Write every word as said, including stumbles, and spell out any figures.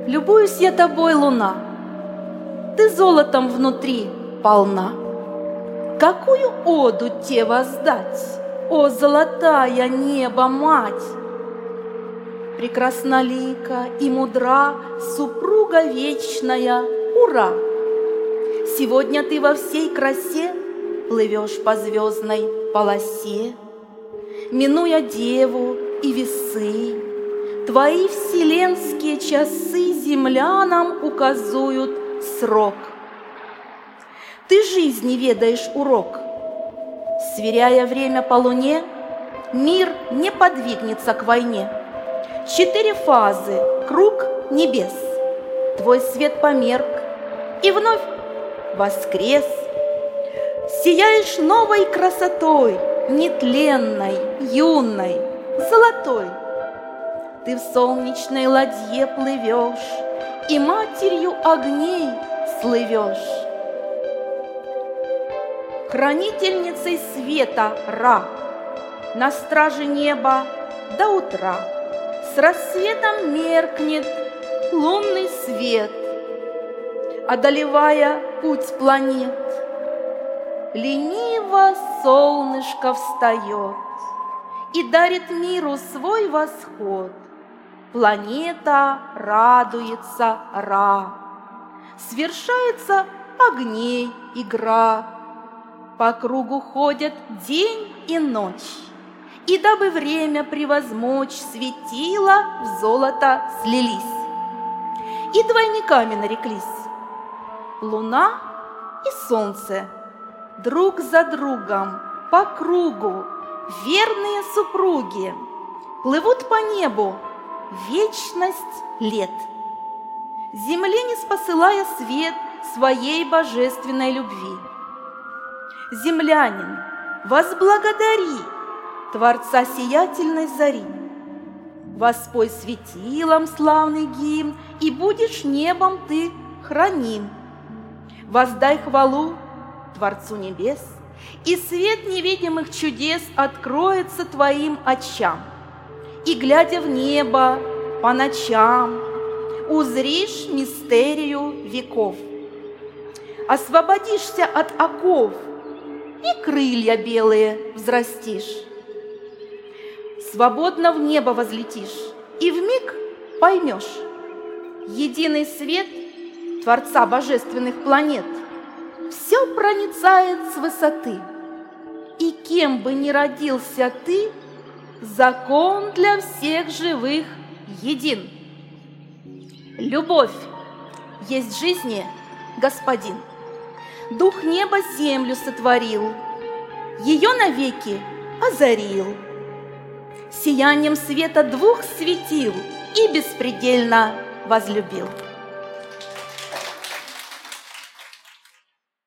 Любуюсь я тобой, луна, ты золотом внутри полна. Какую оду те воздать, о золотая небо-мать! Прекраснолика и мудра, супруга вечная, ура! Сегодня ты во всей красе плывешь по звездной полосе, минуя деву и весы. Твои вселенские часы землянам указуют срок. Ты жизни ведаешь урок. Сверяя время по луне, мир не подвигнется к войне. Четыре фазы, круг небес. Твой свет померк и вновь воскрес. Сияешь новой красотой, нетленной, юной, золотой. Ты в солнечной ладье плывешь и матерью огней слывешь. Хранительницей света Ра, на страже неба до утра. С рассветом меркнет лунный свет, одолевая путь планет. Лениво солнышко встает и дарит миру свой восход. Планета радуется Ра, свершается огней игра. По кругу ходят день и ночь, и дабы время превозмочь, светила в золото слились и двойниками нареклись. Луна и солнце друг за другом по кругу, верные супруги, плывут по небу вечность лет, земле не спосылая свет своей божественной любви. Землянин, возблагодари Творца сиятельной зари, воспой светилом славный гимн, и будешь небом ты храним. Воздай хвалу Творцу небес, и свет невидимых чудес откроется твоим очам. И, глядя в небо по ночам, узришь мистерию веков. Освободишься от оков, и крылья белые взрастишь. Свободно в небо возлетишь, и вмиг поймешь: единый свет Творца божественных планет все проницает с высоты. И кем бы ни родился ты, закон для всех живых един. Любовь есть в жизни Господин. Дух неба землю сотворил, ее навеки озарил. Сиянием света двух светил и беспредельно возлюбил.